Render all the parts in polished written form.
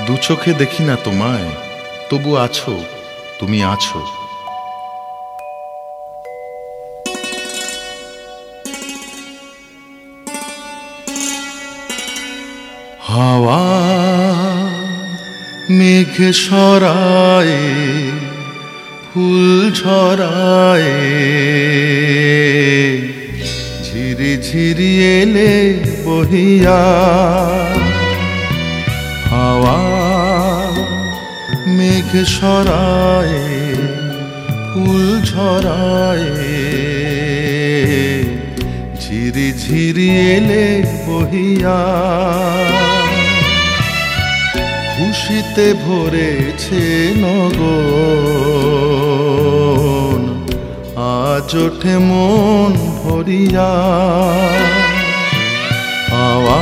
দু চোখে দেখি না তোমায়, তবু আছো, তুমি আছো। হাওয়া মেঘ সরায়, ফুল ঝরায়, ঝিরি ঝিরি এলে বহিয়া। হাওয়া মেঘ সরায়, ফুল ঝরায়, ঝিরি ঝিরি এলে বহিয়া। খুশিতে ভরেছে নগর, আজ ওঠে মন ভরিয়া। হাওয়া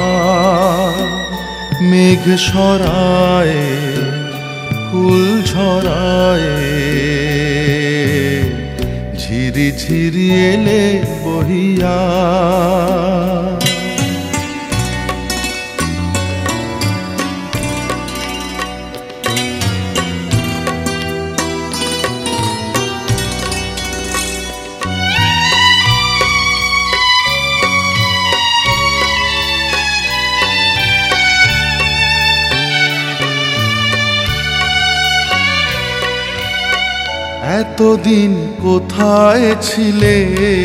মেঘ সরায়, ফুল ঝরায়, ঝিরি ঝিরি এলে বহিয়া। এতদিন কোথায় ছিলে,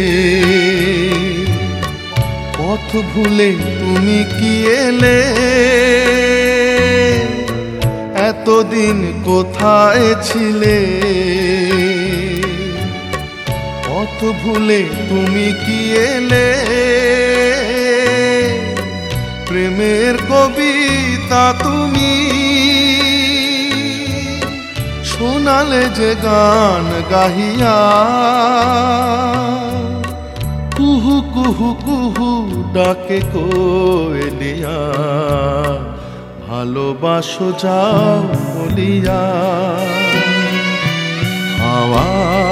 পথ ভুলে তুমি কি এলে? এতদিন কোথায় ছিলে, পথ ভুলে তুমি কি এলে? প্রেমের কবিতা তুমি শোনালে যে গান গাহিয়া। কুহু কুহু কুহু ডাকে কোয়েলিয়া, ভালোবাসো যাও বলিয়া। হাওয়া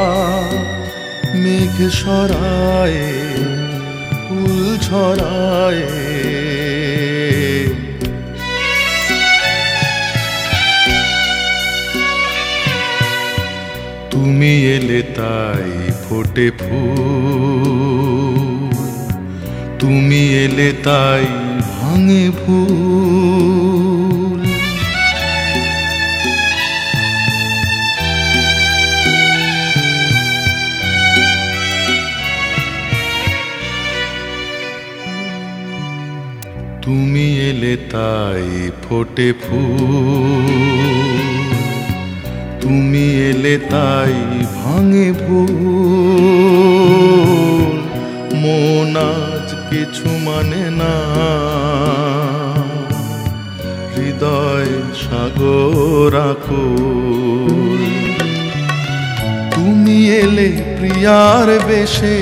মেঘ সরায়, ফুল ঝরায়, তুমি এলে তাই ফোটে ফুল, তুমি এলে তাই ভাঙে ভুল। তুমি এলে তাই ফোটে ফুল, তুমি এলে তাই ভাঙে ভুল। মন আজ কিছু মানে না, হৃদয় সাগর আকুল। তুমি এলে প্রিয়ার বেশে,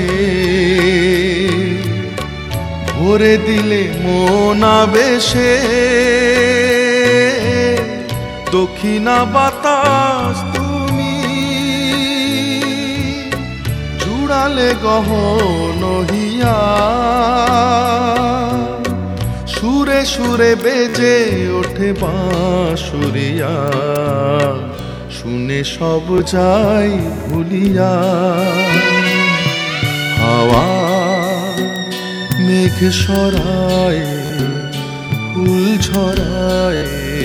ভরে দিলে মন আবেশে। দক্ষিণা বাতাস তুমি জুড়ালে গহন হিয়া। সুরে সুরে বেজে ওঠে বাঁশুরিয়া, শুনে সব যাই ভুলিয়া। হাওয়া মেঘ সরায়, ফুল ঝরায়,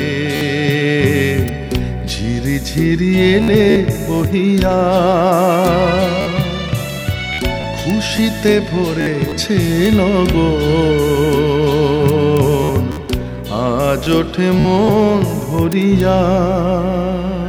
ঝিরি ঝিরি এলে বহিয়া। খুশিতে ভরেছে নগর, আজ ওঠে মন ভরিয়া।